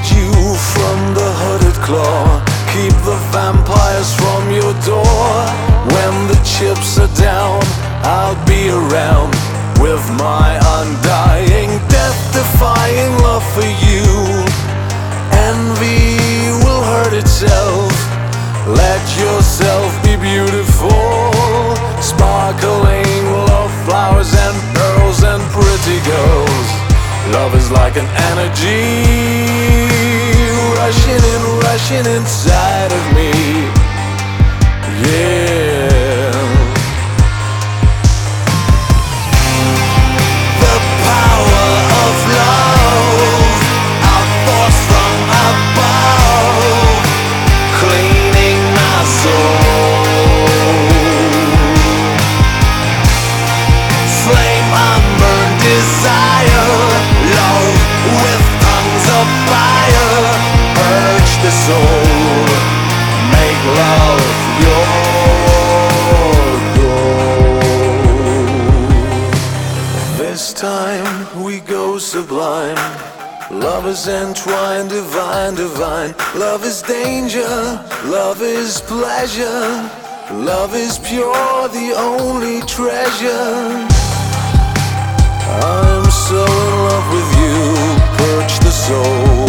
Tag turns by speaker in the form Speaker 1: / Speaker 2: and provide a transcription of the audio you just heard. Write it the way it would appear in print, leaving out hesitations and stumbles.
Speaker 1: you from the hooded claw. Keep the vampires from your door. When the chips are down, I'll be around with my undying, death-defying love for you. Envy will hurt itself. Let yourself be beautiful. Sparkling love flowers and pearls and pretty girls. Love is like an energy, rushing inside of me. Yeah. The power of love, a force from above, cleaning my soul. Flame unburned desire, love with tongues of fire. Urge the soul, make love your goal. This time we go sublime. Love is entwined, divine, divine. Love is danger, love is pleasure. Love is pure, the only treasure. I'm so in love with you, purge the soul.